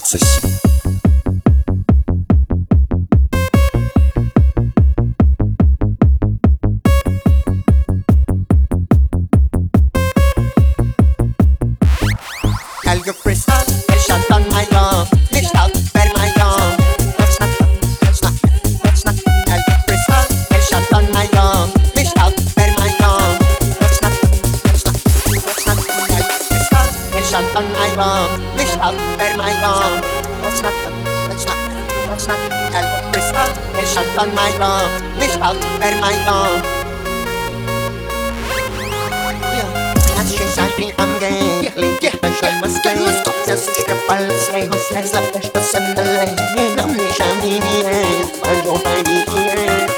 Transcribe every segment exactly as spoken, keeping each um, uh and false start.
Соси. Helge Crystal, el shot on my love, licht out per my love. That's not, that's not, that's not. Helge Crystal, el shot on my love, licht out per my love. That's not, that's not, that's not. Helge Crystal, el shot on my love, licht out per my love. That's not, that's not, that's not. Helge Crystal, el shot on my love, licht out per my love. Als je sagt wie am Gehen, dann schon was gehen. Das ist der Fall, das Reh, das Reh, das Reh, das Reh, das Reh, das Reh, das Reh, das Reh, das Reh,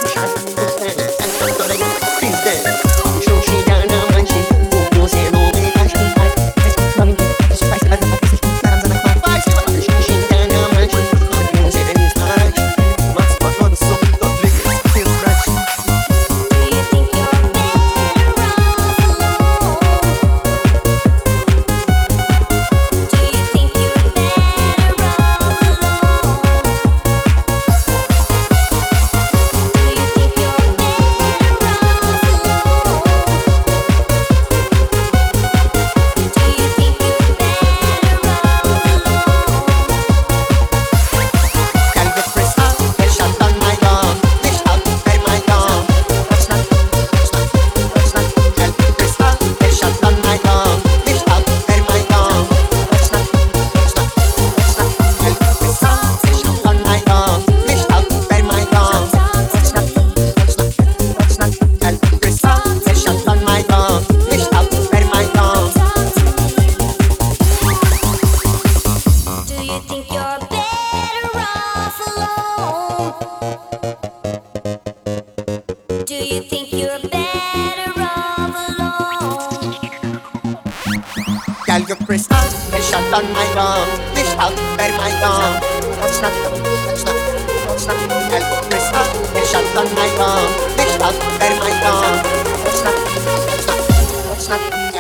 Do you think you're better off alone? Helge Crystal, el shot on my love, licht out per my love. That's not, that's not, that's not. Helge Crystal, el shot on my love, licht out per my love. That's not, that's not, that's not.